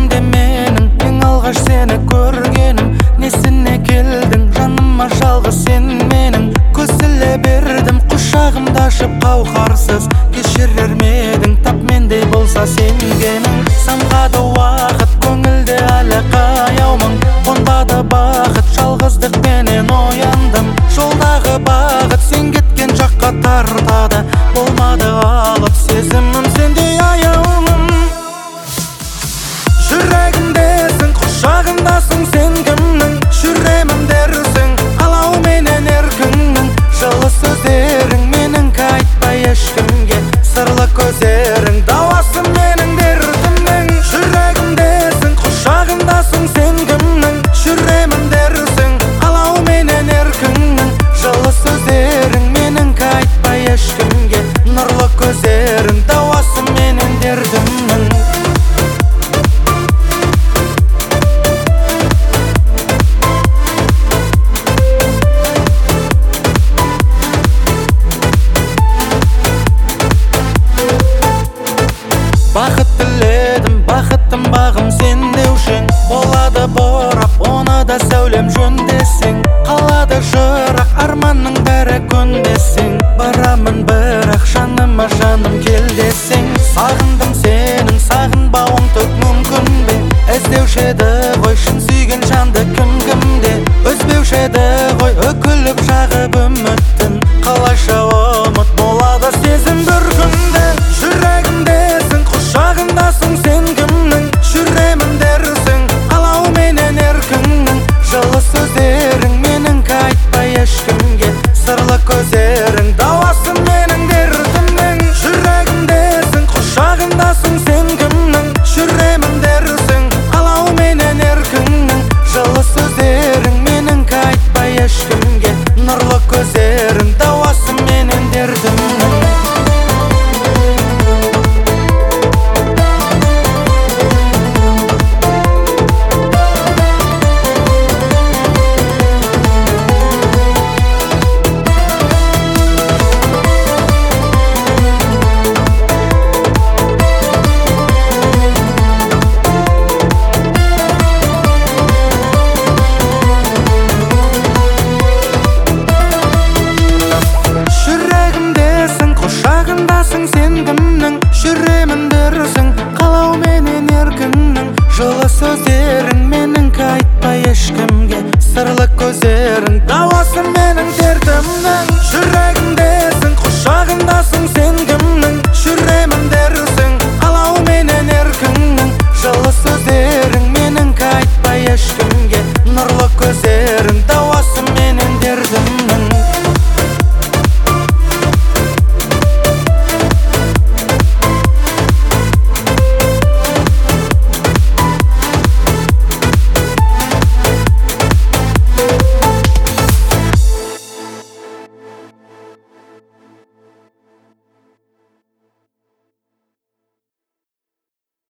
жүрегімде менің ең алғаш сені көргенім. Несіне келдің жаныма жалғыз сен менің. Көсіле бердім құшағымда ашып қауқарсыз. Кешірер медің тап мендей болса сенгенің. Самғады уақыт көңілде әлі қаяумын. Қонбады бақыт жалғыздықпенен ояндым. Жолдағы бағыт сен кеткен жаққа тартады. Болмады алып сезімім сендей аяулым. Жүрегімдесің құшағымдасың сен кімнің. Жүремін дерсің қалауменен еркіңнің. Жылы сөздерің менің айтпай ешкімге. Сырлы көздерің дауасы менің дертімнің. Жүрегімдесің құшағымдасың сен кімнің. Жүремін дерсің қалауменен еркіңнің. Жылы сөздерің менің айтпай ешкімге. Нұрлы көздерің дауасы менен дертімнің. Бақыт тіледім, бақыттым бағым сен деушің. Болады борап, оны да сәулем жөндесең. Қалады жырақ, арманның бәрі көндесең. Барамын бірақ жаныма жаным кел десең. Сағындым сенің, сағынбауың түк мүмкін бе? Іздеуші еді ғой шын сүйген жанды кім-кімде. Үзбеуші еді ғой үкіліп жағып үміттін. Қалайша ұмыт болады сезім бір күнде. Жүрегімдесің құшағымдасың сен кімнің. Жүремін дерсің қалауменен еркіңнің. Жылы сөздерің менің айтпай ешкімге. Сырлы көздерің дауасы менің дертімнің. Жүрегімдесің құшағымдасың сен кімнің. Жүремін дерсің қалауменен еркіңнің. Жылы сөздерің менің айтпай ешкімге. Нұрлы көздерің дауасы менен дертімнің. Сен кімнің, жүремін дерсің қалауменен еркіңнің. Жылы сөздерің менің айтпай ешкімге. Сырлы көздерің